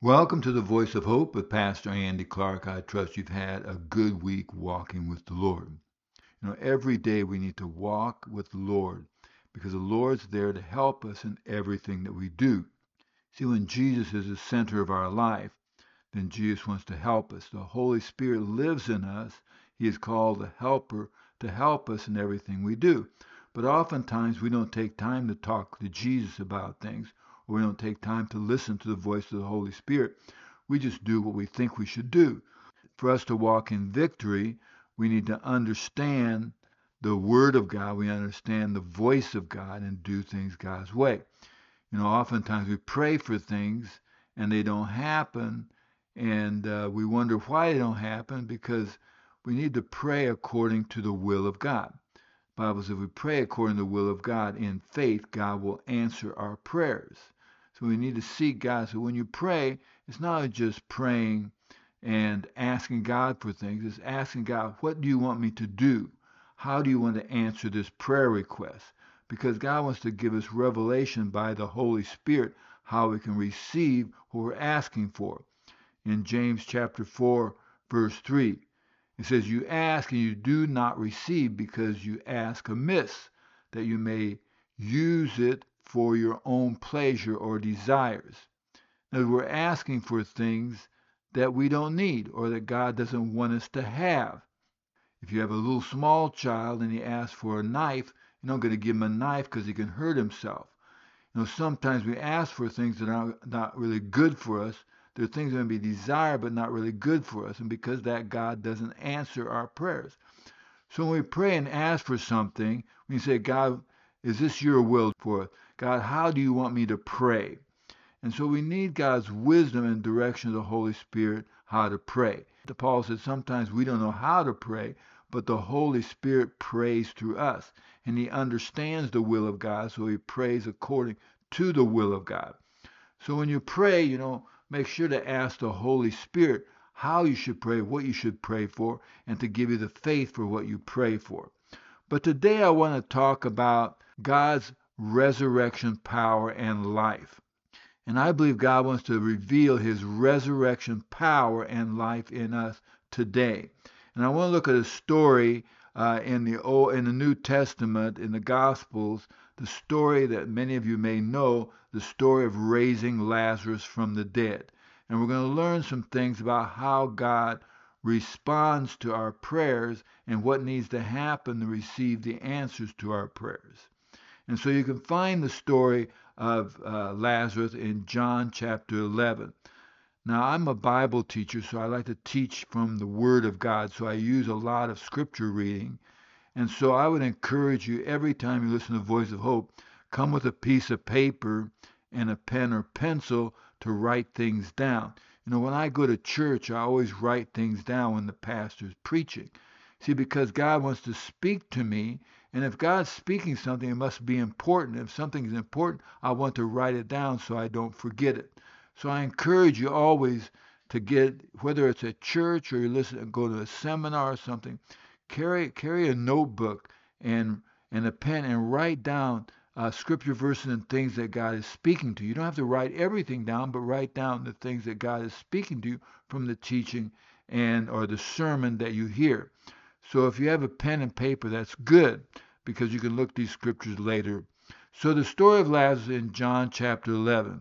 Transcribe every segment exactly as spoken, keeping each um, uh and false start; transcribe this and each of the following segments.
Welcome to the Voice of Hope with Pastor Andy Clark. I trust you've had a good week walking with the Lord. You know, every day we need to walk with the Lord because the Lord's there to help us in everything that we do. See, when Jesus is the center of our life, then Jesus wants to help us. The Holy Spirit lives in us. He is called the helper to help us in everything we do. But oftentimes we don't take time to talk to Jesus about things, or we don't take time to listen to the voice of the Holy Spirit. We just do what we think we should do. For us to walk in victory, we need to understand the Word of God. We understand the voice of God and do things God's way. You know, oftentimes we pray for things and they don't happen, and uh, we wonder why they don't happen because we need to pray according to the will of God. The Bible says if we pray according to the will of God in faith, God will answer our prayers. So we need to seek God. So when you pray, it's not just praying and asking God for things. It's asking God, what do you want me to do? How do you want to answer this prayer request? Because God wants to give us revelation by the Holy Spirit how we can receive what we're asking for. In James chapter four, verse three, it says, you ask and you do not receive because you ask amiss, that you may use it for your own pleasure or desires. Now, we're asking for things that we don't need or that God doesn't want us to have. If you have a little small child and he asks for a knife, you're not going to give him a knife because he can hurt himself. You know, sometimes we ask for things that are not really good for us. There are things that may be desired but not really good for us. And because that, God doesn't answer our prayers. So when we pray and ask for something, we say, God, is this your will for us? God, how do you want me to pray? And so we need God's wisdom and direction of the Holy Spirit how to pray. Paul said sometimes we don't know how to pray, but the Holy Spirit prays through us. And he understands the will of God, so he prays according to the will of God. So when you pray, you know, make sure to ask the Holy Spirit how you should pray, what you should pray for, and to give you the faith for what you pray for. But today I want to talk about God's resurrection power and life. And I believe God wants to reveal his resurrection power and life in us today. And I want to look at a story uh, in the Old, in the New Testament, in the Gospels, the story that many of you may know, the story of raising Lazarus from the dead. And we're going to learn some things about how God responds to our prayers and what needs to happen to receive the answers to our prayers. And so you can find the story of uh, Lazarus in John chapter eleven. Now, I'm a Bible teacher, so I like to teach from the Word of God, so I use a lot of scripture reading. And so I would encourage you every time you listen to Voice of Hope, come with a piece of paper and a pen or pencil to write things down. You know, when I go to church, I always write things down when the pastor's preaching. See, because God wants to speak to me, and if God's speaking something, it must be important. If something is important, I want to write it down so I don't forget it. So I encourage you always to get, whether it's at church or you listen, go to a seminar or something, carry carry a notebook and and a pen and write down uh, scripture verses and things that God is speaking to you. You don't have to write everything down, but write down the things that God is speaking to you from the teaching and or the sermon that you hear. So if you have a pen and paper, that's good because you can look these scriptures later. So the story of Lazarus in John chapter eleven.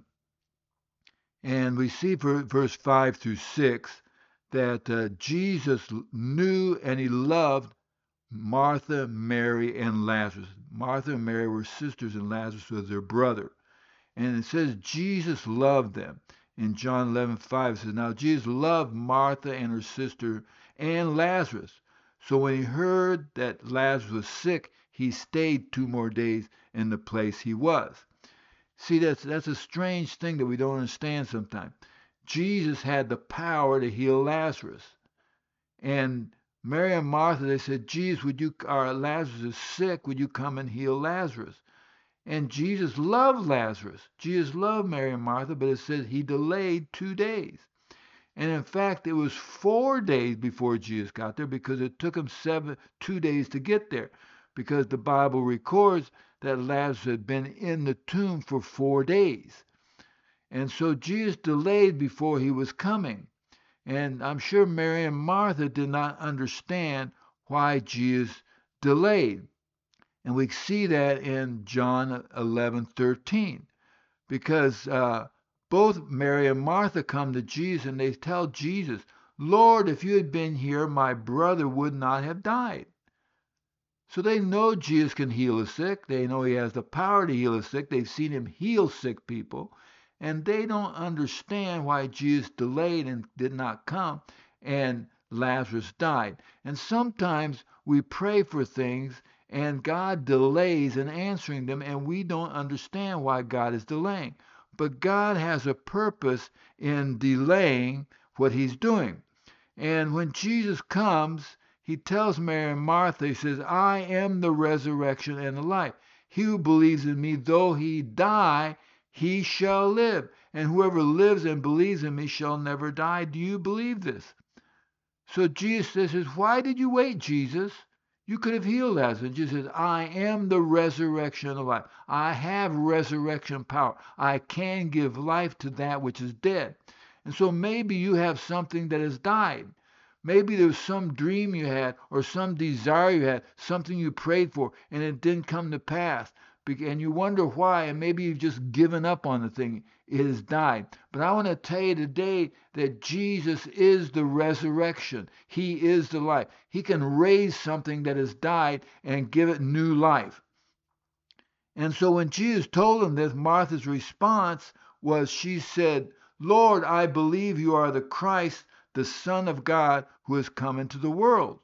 And we see verse five through six that uh, Jesus knew and he loved Martha, Mary, and Lazarus. Martha and Mary were sisters, and Lazarus was their brother. And it says Jesus loved them. In John eleven five, it says, now Jesus loved Martha and her sister and Lazarus. So when he heard that Lazarus was sick, he stayed two more days in the place he was. See, that's, that's a strange thing that we don't understand sometimes. Jesus had the power to heal Lazarus. And Mary and Martha, they said, Jesus, would you, our Lazarus is sick, would you come and heal Lazarus? And Jesus loved Lazarus. Jesus loved Mary and Martha, but it says he delayed two days. And in fact, it was four days before Jesus got there because it took him seven, two days to get there. Because the Bible records that Lazarus had been in the tomb for four days. And so Jesus delayed before he was coming. And I'm sure Mary and Martha did not understand why Jesus delayed. And we see that in John eleven thirteen, because uh, both Mary and Martha come to Jesus and they tell Jesus, Lord, if you had been here, my brother would not have died. So they know Jesus can heal the sick. They know he has the power to heal the sick. They've seen him heal sick people. And they don't understand why Jesus delayed and did not come and Lazarus died. And sometimes we pray for things and God delays in answering them, and we don't understand why God is delaying. But God has a purpose in delaying what he's doing. And when Jesus comes, he tells Mary and Martha, he says, I am the resurrection and the life. He who believes in me, though he die, he shall live. And whoever lives and believes in me shall never die. Do you believe this? So Jesus says, why did you wait, Jesus? You could have healed Lazarus. And Jesus says, I am the resurrection and the life. I have resurrection power. I can give life to that which is dead. And so maybe you have something that has died. Maybe there was some dream you had or some desire you had, something you prayed for, and it didn't come to pass. And you wonder why, and maybe you've just given up on the thing. It has died. But I want to tell you today that Jesus is the resurrection. He is the life. He can raise something that has died and give it new life. And so when Jesus told him this, Martha's response was, she said, Lord, I believe you are the Christ, the Son of God, who has come into the world.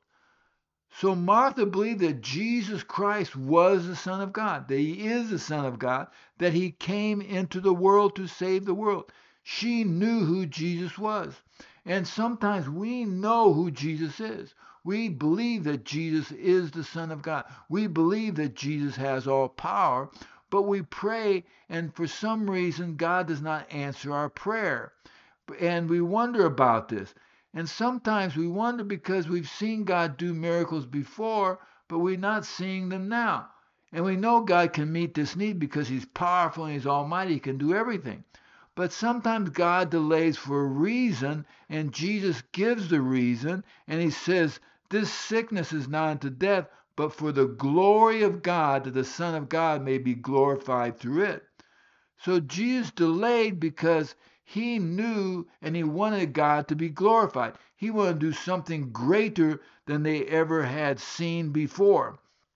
So Martha believed that Jesus Christ was the Son of God, that he is the Son of God, that he came into the world to save the world. She knew who Jesus was. And sometimes we know who Jesus is. We believe that Jesus is the Son of God. We believe that Jesus has all power, but we pray, and for some reason, God does not answer our prayer. And we wonder about this. And sometimes we wonder because we've seen God do miracles before, but we're not seeing them now. And we know God can meet this need because he's powerful and he's almighty. He can do everything. But sometimes God delays for a reason, and Jesus gives the reason, and he says, this sickness is not unto death, but for the glory of God, that the Son of God may be glorified through it. So Jesus delayed because he knew and he wanted God to be glorified. He wanted to do something greater than they ever had seen before.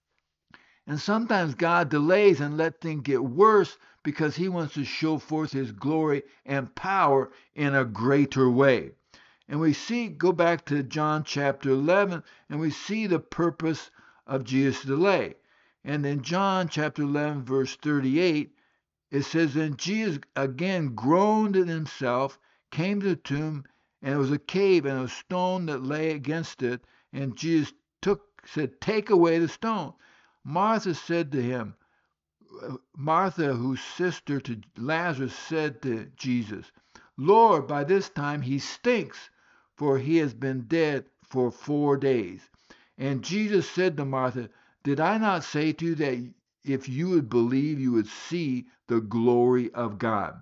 And sometimes God delays and let things get worse because he wants to show forth his glory and power in a greater way. And we see, go back to John chapter eleven, and we see the purpose of Jesus' delay. And in John chapter eleven, verse thirty-eight, it says, then Jesus again groaned in himself, came to the tomb, and it was a cave, and a stone that lay against it. And Jesus took, said, take away the stone. Martha said to him, Martha, whose sister to Lazarus, said to Jesus, Lord, by this time he stinks, for he has been dead for four days. And Jesus said to Martha, did I not say to you that if you would believe, you would see the glory of God?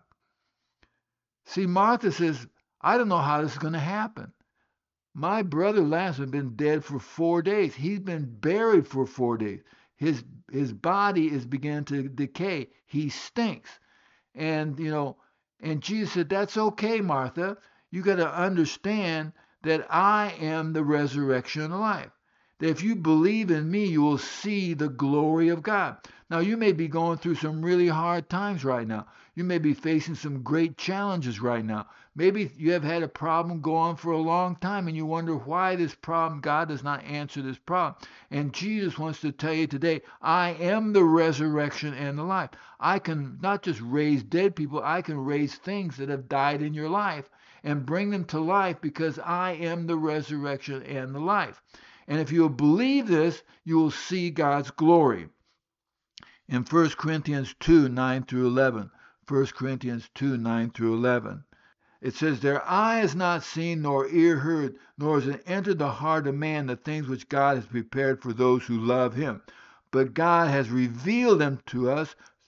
See, Martha says, I don't know how this is going to happen. My brother Lazarus has been dead for four days. He's been buried for four days. His, his body is beginning to decay. He stinks. And, you know, and Jesus said, that's okay, Martha. You got to understand that I am the resurrection and the life. That if you believe in me, you will see the glory of God. Now, you may be going through some really hard times right now. You may be facing some great challenges right now. Maybe you have had a problem go on for a long time and you wonder why this problem, God does not answer this problem. And Jesus wants to tell you today, I am the resurrection and the life. I can not just raise dead people, I can raise things that have died in your life and bring them to life because I am the resurrection and the life. And if you'll believe this, you will see God's glory. In First Corinthians two, nine through eleven, First Corinthians two, nine through eleven, it says, their eye has not seen, nor ear heard, nor has it entered the heart of man the things which God has prepared for those who love him. But God has revealed them to us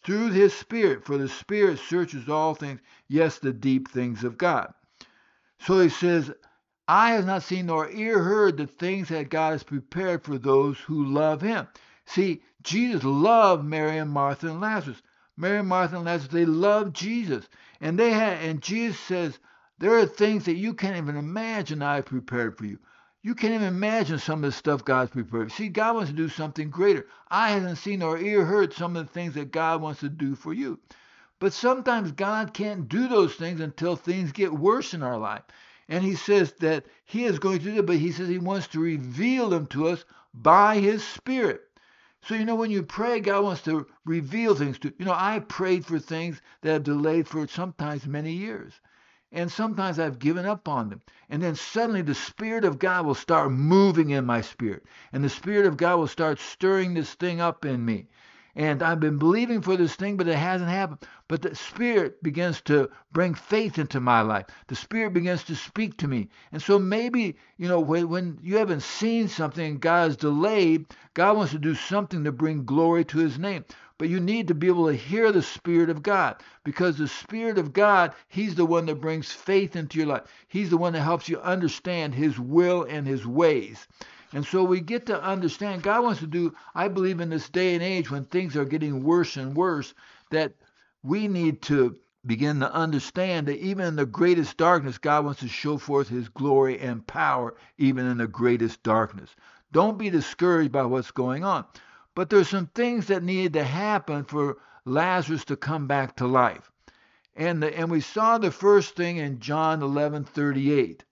through his Spirit, for the Spirit searches all things, yes, the deep things of God. So he says, eye has not seen nor ear heard the things that God has prepared for those who love him. See, Jesus loved Mary and Martha and Lazarus. Mary, Martha, and Lazarus, they loved Jesus. And they had, and Jesus says, there are things that you can't even imagine I have prepared for you. You can't even imagine some of the stuff God's prepared. See, God wants to do something greater. I haven't seen or ear heard some of the things that God wants to do for you. But sometimes God can't do those things until things get worse in our life. And he says that he is going to do it, but he says he wants to reveal them to us by his Spirit. So, you know, when you pray, God wants to reveal things to you. You know, I prayed for things that have delayed for sometimes many years. And sometimes I've given up on them. And then suddenly the Spirit of God will start moving in my spirit. And the Spirit of God will start stirring this thing up in me. And I've been believing for this thing, but it hasn't happened. But the Spirit begins to bring faith into my life. The Spirit begins to speak to me. And so maybe, you know, when, when you haven't seen something and God is delayed, God wants to do something to bring glory to his name. But you need to be able to hear the Spirit of God, because the Spirit of God, he's the one that brings faith into your life. He's the one that helps you understand his will and his ways. And so we get to understand God wants to do, I believe in this day and age when things are getting worse and worse, that we need to begin to understand that even in the greatest darkness, God wants to show forth his glory and power even in the greatest darkness. Don't be discouraged by what's going on. But there's some things that needed to happen for Lazarus to come back to life. And, the, and we saw the first thing in John eleven thirty-eight.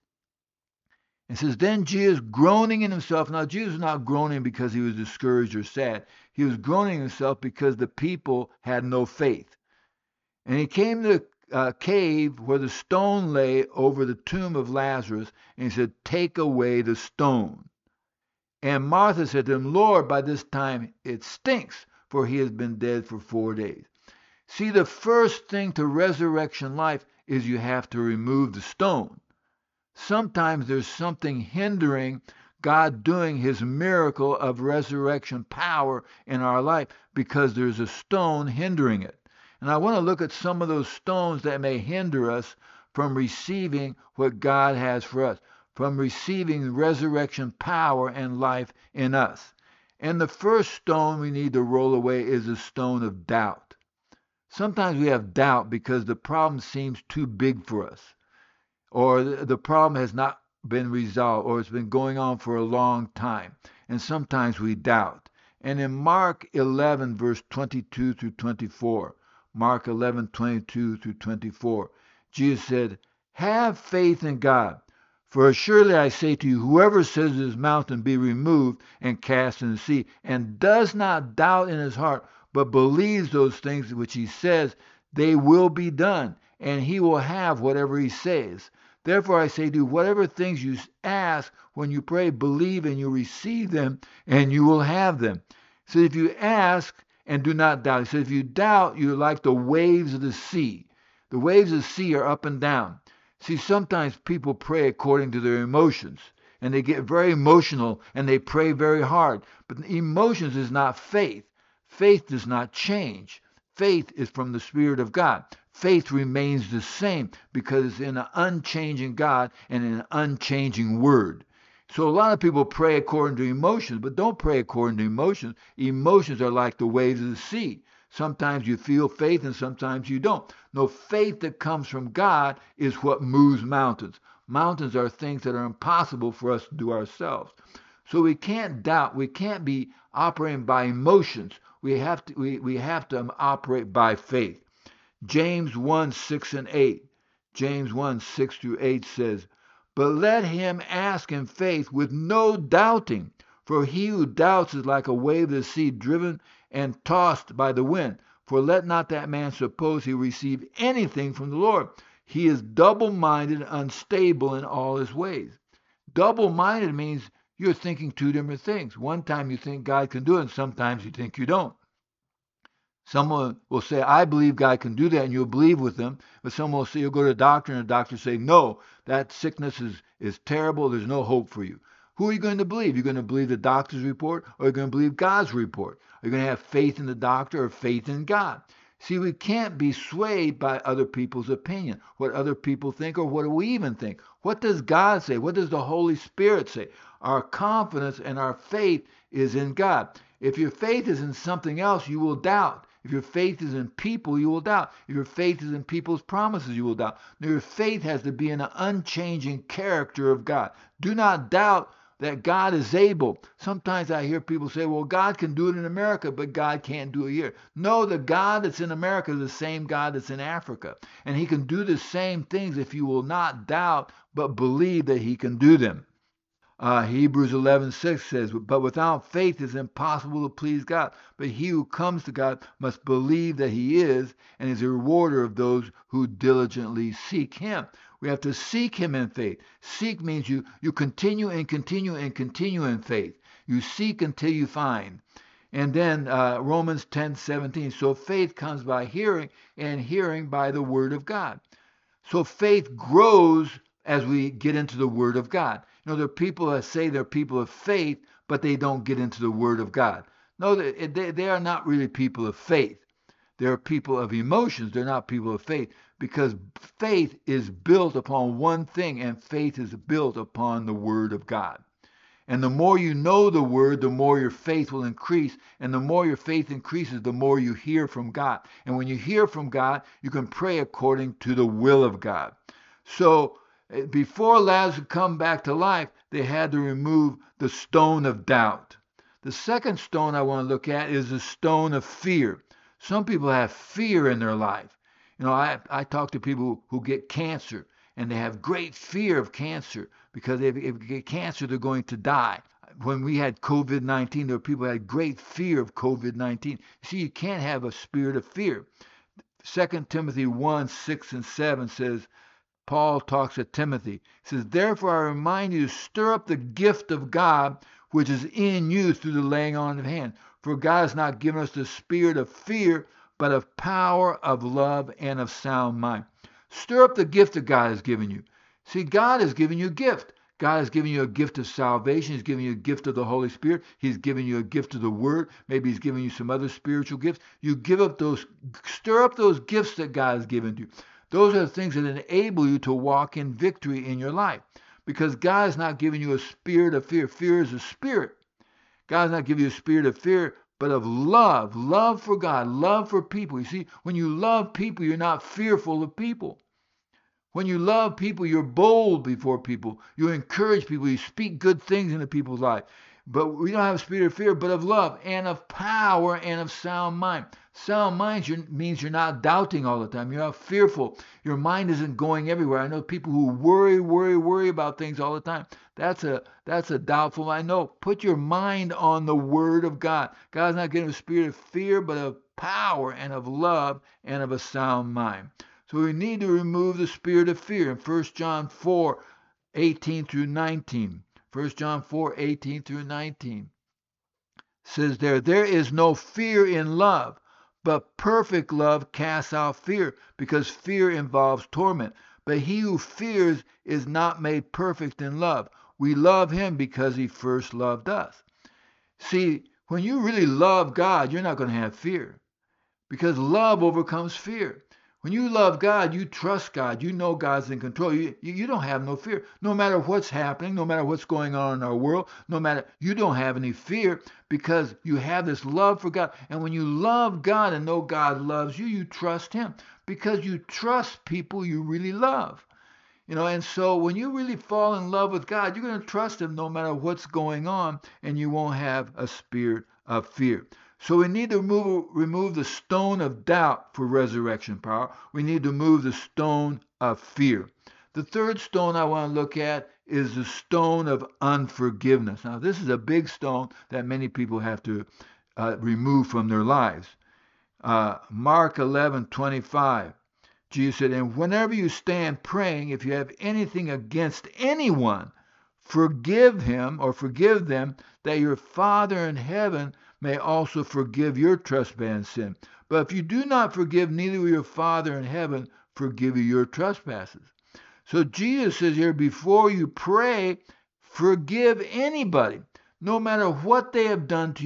It says, then Jesus groaning in himself. Now, Jesus was not groaning because he was discouraged or sad. He was groaning in himself because the people had no faith. And he came to a uh, cave where the stone lay over the tomb of Lazarus, and he said, take away the stone. And Martha said to him, Lord, by this time it stinks, for he has been dead for four days. See, the first thing to resurrection life is you have to remove the stone. Sometimes there's something hindering God doing his miracle of resurrection power in our life because there's a stone hindering it. And I want to look at some of those stones that may hinder us from receiving what God has for us, from receiving resurrection power and life in us. And the first stone we need to roll away is the stone of doubt. Sometimes we have doubt because the problem seems too big for us, or the problem has not been resolved, or it's been going on for a long time. And sometimes we doubt. And in Mark eleven, verse twenty-two through twenty-four, Mark eleven, twenty-two through twenty-four, Jesus said, have faith in God. For surely I say to you, whoever says to this mountain, be removed and cast in the sea, and does not doubt in his heart, but believes those things which he says, they will be done, and he will have whatever he says. Therefore I say to you, whatever things you ask when you pray, believe and you receive them, and you will have them. So if you ask and do not doubt, so if you doubt, you're like the waves of the sea. The waves of the sea are up and down. See, sometimes people pray according to their emotions, and they get very emotional, and they pray very hard. But emotions is not faith. Faith does not change. Faith is from the Spirit of God. Faith remains the same because it's in an unchanging God and in an unchanging Word. So a lot of people pray according to emotions, but don't pray according to emotions. Emotions are like the waves of the sea. Sometimes you feel faith and sometimes you don't. No, faith that comes from God is what moves mountains. Mountains are things that are impossible for us to do ourselves. So we can't doubt. We can't be operating by emotions. We have to, we, we have to operate by faith. James one, six and eight. James one, six through eight says, but let him ask in faith with no doubting. For he who doubts is like a wave of the sea driven and tossed by the wind. For let not that man suppose he receive anything from the Lord. He is double-minded, unstable in all his ways. Double-minded means you're thinking two different things. One time you think God can do it, and sometimes you think you don't. Someone will say, I believe God can do that, and you'll believe with them. But someone will say, you'll go to a doctor, and the doctor will say, no, that sickness is, is terrible. There's no hope for you. Who are you going to believe? You're going to believe the doctor's report, or you're going to believe God's report? Are you going to have faith in the doctor or faith in God? See, we can't be swayed by other people's opinion, what other people think, or what do we even think. What does God say? What does the Holy Spirit say? Our confidence and our faith is in God. If your faith is in something else, you will doubt. If your faith is in people, you will doubt. If your faith is in people's promises, you will doubt. Now, your faith has to be in an unchanging character of God. Do not doubt that God is able. Sometimes I hear people say, well, God can do it in America, but God can't do it here. No, the God that's in America is the same God that's in Africa. And he can do the same things if you will not doubt, but believe that he can do them. Uh, Hebrews eleven six says, but without faith it is impossible to please God. But he who comes to God must believe that he is, and is a rewarder of those who diligently seek him. We have to seek him in faith. Seek means you, you continue and continue and continue in faith. You seek until you find. And then uh, Romans ten seventeen, so faith comes by hearing, and hearing by the word of God. So faith grows as we get into the Word of God. You know, there are people that say they're people of faith, but they don't get into the Word of God. No, they, they are not really people of faith. They're people of emotions. They're not people of faith, because faith is built upon one thing, and faith is built upon the Word of God. And the more you know the Word, the more your faith will increase. And the more your faith increases, the more you hear from God. And when you hear from God, you can pray according to the will of God. So before Lazarus could come back to life, they had to remove the stone of doubt. The second stone I want to look at is the stone of fear. Some people have fear in their life. You know, I, I talk to people who get cancer, and they have great fear of cancer, because if they get cancer, they're going to die. When we had COVID nineteen, there were people who had great fear of COVID nineteen. See, you can't have a spirit of fear. Second Timothy one, six and seven says, Paul talks to Timothy. He says, therefore I remind you to stir up the gift of God which is in you through the laying on of hands. For God has not given us the spirit of fear, but of power, of love, and of sound mind. Stir up the gift that God has given you. See, God has given you a gift. God has given you a gift of salvation. He's given you a gift of the Holy Spirit. He's given you a gift of the Word. Maybe he's given you some other spiritual gifts. You give up those, stir up those gifts that God has given you. Those are the things that enable you to walk in victory in your life. Because God has not given you a spirit of fear. Fear is a spirit. God has not given you a spirit of fear, but of love. Love for God. Love for people. You see, when you love people, you're not fearful of people. When you love people, you're bold before people. You encourage people. You speak good things into people's life. But we don't have a spirit of fear, but of love and of power and of sound mind. Sound mind means you're not doubting all the time. You're not fearful. Your mind isn't going everywhere. I know people who worry, worry, worry about things all the time. That's a that's a doubtful mind. No, put your mind on the Word of God. God's not giving a spirit of fear, but of power and of love and of a sound mind. So we need to remove the spirit of fear. In First John four, eighteen through nineteen. First John four, eighteen through nineteen says there, there is no fear in love, but perfect love casts out fear, because fear involves torment. But he who fears is not made perfect in love. We love him because he first loved us. See, when you really love God, you're not going to have fear, because love overcomes fear. When you love God, you trust God. You know God's in control. You, you, you don't have no fear. No matter what's happening, no matter what's going on in our world, no matter, you don't have any fear, because you have this love for God. And when you love God and know God loves you, you trust him, because you trust people you really love. You know, and so when you really fall in love with God, you're going to trust him no matter what's going on, and you won't have a spirit of fear. So we need to remove, remove the stone of doubt for resurrection power. We need to remove the stone of fear. The third stone I want to look at is the stone of unforgiveness. Now, this is a big stone that many people have to uh, remove from their lives. Uh, Mark eleven twenty-five, Jesus said, and whenever you stand praying, if you have anything against anyone, forgive him or forgive them, that your Father in heaven may also forgive your trespass and sin. But if you do not forgive, neither will your Father in heaven forgive you your trespasses. So Jesus says here, before you pray, forgive anybody, no matter what they have done to you.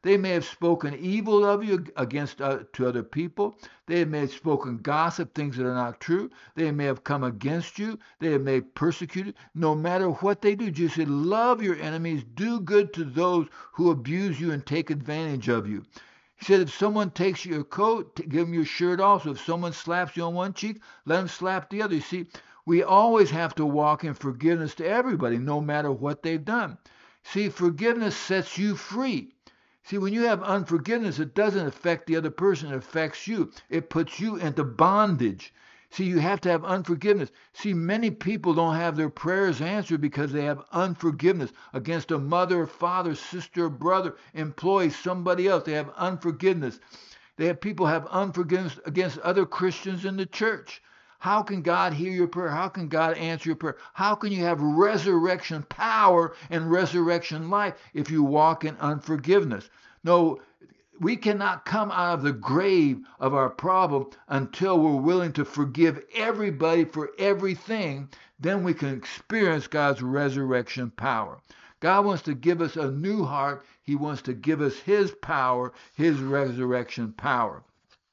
They may have spoken evil of you against uh, to other people. They may have spoken gossip, things that are not true. They may have come against you. They may have persecuted. No matter what they do, Jesus said, love your enemies, do good to those who abuse you and take advantage of you. He said, if someone takes your coat, give them your shirt also. If someone slaps you on one cheek, let them slap the other. You see, we always have to walk in forgiveness to everybody, no matter what they've done. See, forgiveness sets you free. See, when you have unforgiveness, it doesn't affect the other person, it affects you. It puts you into bondage. See, you have to have unforgiveness. See, many people don't have their prayers answered because they have unforgiveness against a mother, father, sister, brother, employee, somebody else. They have unforgiveness. They have people have unforgiveness against other Christians in the church. How can God hear your prayer? How can God answer your prayer? How can you have resurrection power and resurrection life if you walk in unforgiveness? No, we cannot come out of the grave of our problem until we're willing to forgive everybody for everything. Then we can experience God's resurrection power. God wants to give us a new heart. He wants to give us his power, his resurrection power.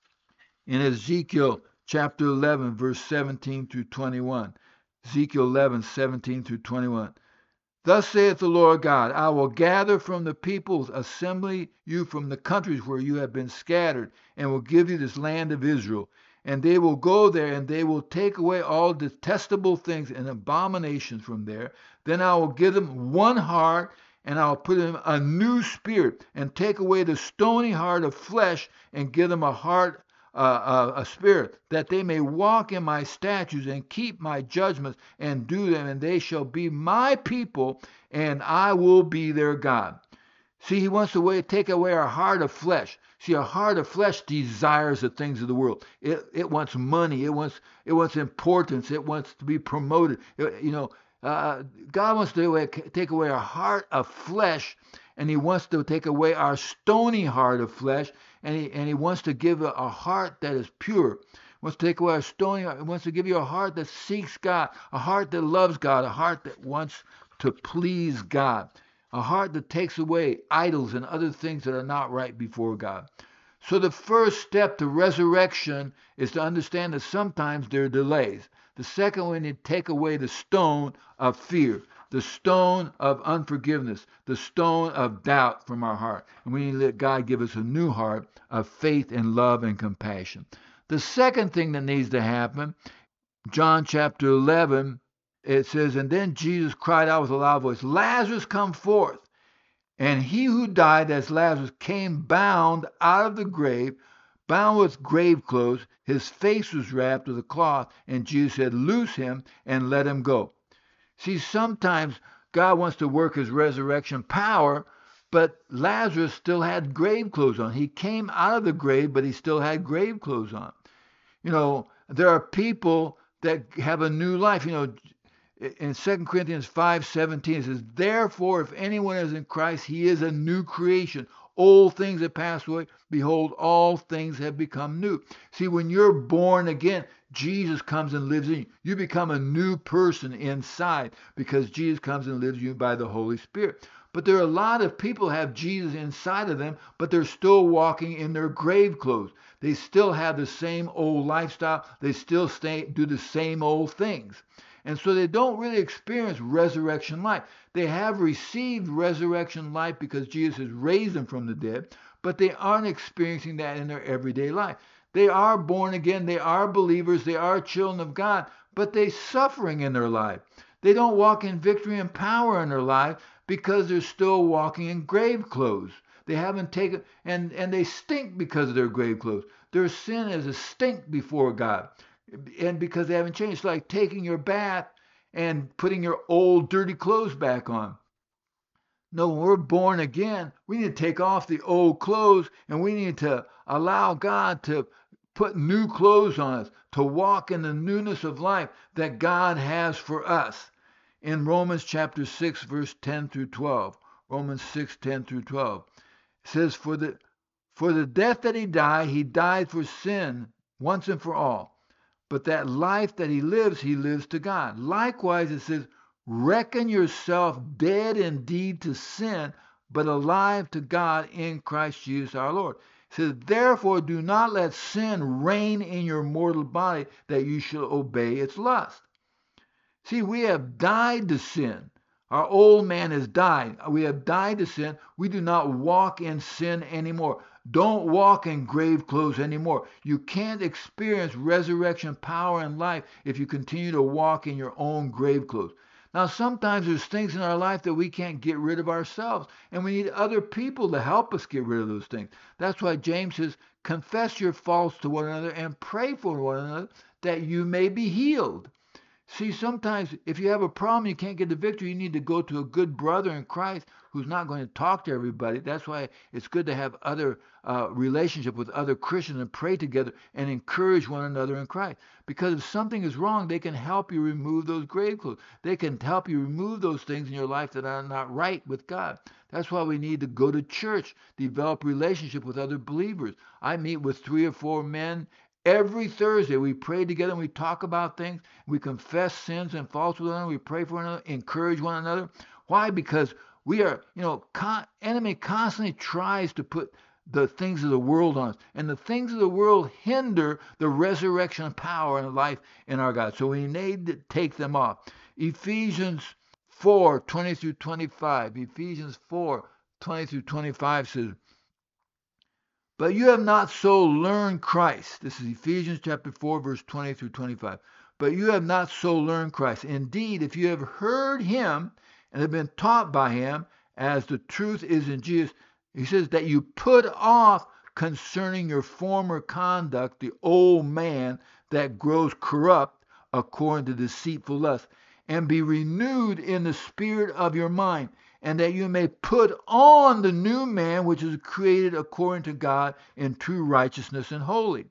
In Ezekiel chapter eleven, verse seventeen through twenty-one, Ezekiel eleven, seventeen through twenty-one. Thus saith the Lord God, I will gather from the peoples, assembly you from the countries where you have been scattered, and will give you this land of Israel. And they will go there, and they will take away all detestable things and abominations from there. Then I will give them one heart, and I will put in them a new spirit, and take away the stony heart of flesh, and give them a heart Uh, a spirit, that they may walk in my statutes and keep my judgments and do them, and they shall be my people, and I will be their God. See, he wants to way, take away our heart of flesh. See, a heart of flesh desires the things of the world. It, it wants money. It wants it wants importance. It wants to be promoted. It, you know, uh, God wants to take away our heart of flesh, and he wants to take away our stony heart of flesh, and he, and he wants to give a, a heart that is pure. He wants to take away our stony heart. He wants to give you a heart that seeks God, a heart that loves God, a heart that wants to please God, a heart that takes away idols and other things that are not right before God. So the first step to resurrection is to understand that sometimes there are delays. The second one is to take away the stone of fear, the stone of unforgiveness, the stone of doubt from our heart. And we need to let God give us a new heart of faith and love and compassion. The second thing that needs to happen, John chapter eleven, it says, and then Jesus cried out with a loud voice, Lazarus, come forth. And he who died as Lazarus came bound out of the grave, bound with grave clothes. His face was wrapped with a cloth. And Jesus said, loose him and let him go. See, sometimes God wants to work his resurrection power, but Lazarus still had grave clothes on. He came out of the grave, but he still had grave clothes on. You know, there are people that have a new life. You know, in Second Corinthians five seventeen, it says, therefore, if anyone is in Christ, he is a new creation. Old things have passed away. Behold, all things have become new. See, when you're born again, Jesus comes and lives in you. You become a new person inside because Jesus comes and lives in you by the Holy Spirit. But there are a lot of people who have Jesus inside of them, but they're still walking in their grave clothes. They still have the same old lifestyle. They still stay, do the same old things. And so they don't really experience resurrection life. They have received resurrection life because Jesus has raised them from the dead, but they aren't experiencing that in their everyday life. They are born again. They are believers. They are children of God, but they're suffering in their life. They don't walk in victory and power in their life because they're still walking in grave clothes. They haven't taken, and, and they stink because of their grave clothes. Their sin is a stink before God. And because they haven't changed. It's like taking your bath and putting your old dirty clothes back on. No, when we're born again, we need to take off the old clothes and we need to allow God to put new clothes on us, to walk in the newness of life that God has for us. In Romans chapter six, verse ten through twelve, Romans six, ten through twelve, it says, for the, for the death that he died, he died for sin once and for all. But that life that he lives, he lives to God. Likewise, it says, reckon yourself dead indeed to sin, but alive to God in Christ Jesus our Lord. It says, therefore do not let sin reign in your mortal body, that you should obey its lust. See, we have died to sin. Our old man has died. We have died to sin. We do not walk in sin anymore. Don't walk in grave clothes anymore. You can't experience resurrection power and life if you continue to walk in your own grave clothes. Now, sometimes there's things in our life that we can't get rid of ourselves, and we need other people to help us get rid of those things. That's why James says, confess your faults to one another and pray for one another that you may be healed. See, sometimes if you have a problem, you can't get the victory, you need to go to a good brother in Christ who's not going to talk to everybody. That's why it's good to have other uh, relationship with other Christians and pray together and encourage one another in Christ. Because if something is wrong, they can help you remove those grave clothes. They can help you remove those things in your life that are not right with God. That's why we need to go to church, develop relationship with other believers. I meet with three or four men every Thursday. We pray together and we talk about things. We confess sins and faults with one another. We pray for one another, encourage one another. Why? Because we are, you know, con- enemy constantly tries to put the things of the world on us. And the things of the world hinder the resurrection power and life in our God. So we need to take them off. Ephesians four, twenty through twenty-five. Ephesians four, twenty through twenty-five says, but you have not so learned Christ. This is Ephesians chapter four, verse twenty through twenty-five. But you have not so learned Christ. Indeed, if you have heard him and have been taught by him, as the truth is in Jesus, he says that you put off concerning your former conduct the old man that grows corrupt according to deceitful lust, and be renewed in the spirit of your mind, and that you may put on the new man which is created according to God in true righteousness and holy.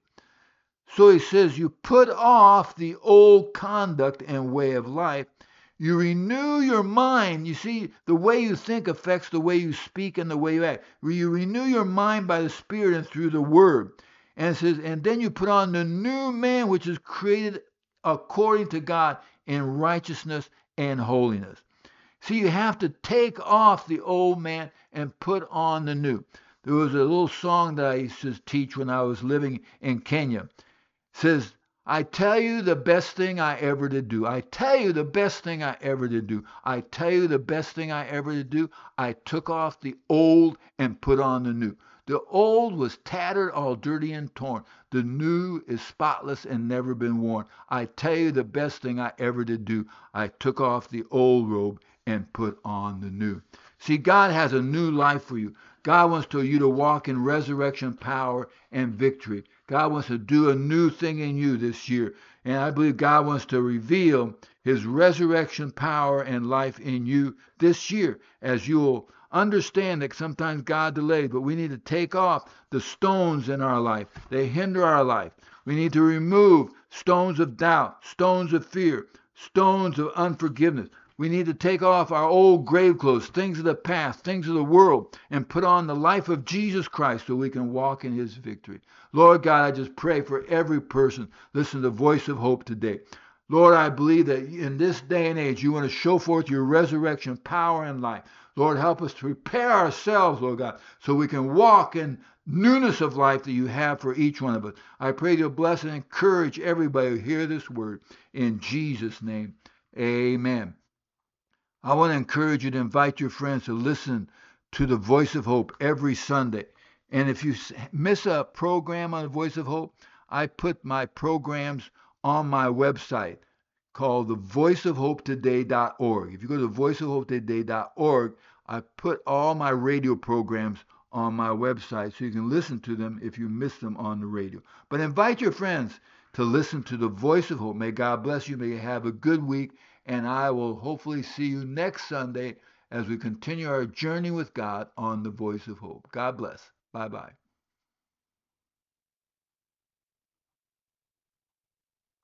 So he says you put off the old conduct and way of life. You renew your mind. You see, the way you think affects the way you speak and the way you act. You renew your mind by the Spirit and through the Word. And it says, and then you put on the new man which is created according to God in righteousness and holiness. See, you have to take off the old man and put on the new. There was a little song that I used to teach when I was living in Kenya. It says, I tell you the best thing I ever did do. I tell you the best thing I ever did do. I tell you the best thing I ever did do. I took off the old and put on the new. The old was tattered, all dirty and torn. The new is spotless and never been worn. I tell you the best thing I ever did do. I took off the old robe and put on the new. See, God has a new life for you. God wants to, you to walk in resurrection power and victory. God wants to do a new thing in you this year. And I believe God wants to reveal his resurrection power and life in you this year, as you'll understand that sometimes God delays, but we need to take off the stones in our life. They hinder our life. We need to remove stones of doubt, stones of fear, stones of unforgiveness. We need to take off our old grave clothes, things of the past, things of the world, and put on the life of Jesus Christ so we can walk in his victory. Lord God, I just pray for every person listening to the voice of hope today. Lord, I believe that in this day and age, you want to show forth your resurrection power and life. Lord, help us to prepare ourselves, Lord God, so we can walk in newness of life that you have for each one of us. I pray you'll bless and encourage everybody who hear this word. In Jesus' name, amen. I want to encourage you to invite your friends to listen to the Voice of Hope every Sunday. And if you miss a program on the Voice of Hope, I put my programs on my website called the voice of hope today dot org. If you go to the voice of hope today dot org, I put all my radio programs on my website so you can listen to them if you miss them on the radio. But invite your friends to listen to the Voice of Hope. May God bless you. May you have a good week. And I will hopefully see you next Sunday as we continue our journey with God on the Voice of Hope. God bless. Bye-bye.